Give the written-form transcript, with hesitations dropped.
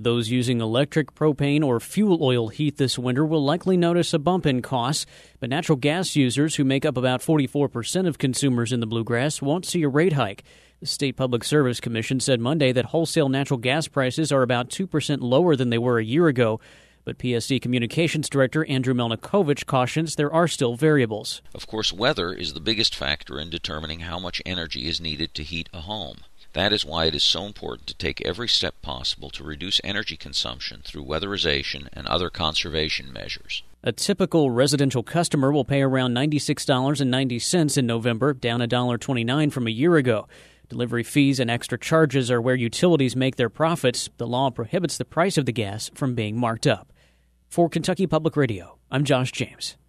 Those using electric, propane, or fuel oil heat this winter will likely notice a bump in costs, but natural gas users, who make up about 44% of consumers in the Bluegrass, won't see a rate hike. The State Public Service Commission said Monday that wholesale natural gas prices are about 2% lower than they were a year ago. But PSC Communications Director Andrew Melnikovich cautions there are still variables. Of course, weather is the biggest factor in determining how much energy is needed to heat a home. That is why it is so important to take every step possible to reduce energy consumption through weatherization and other conservation measures. A typical residential customer will pay around $96.90 in November, down $1.29 from a year ago. Delivery fees and extra charges are where utilities make their profits. The law prohibits the price of the gas from being marked up. For Kentucky Public Radio, I'm Josh James.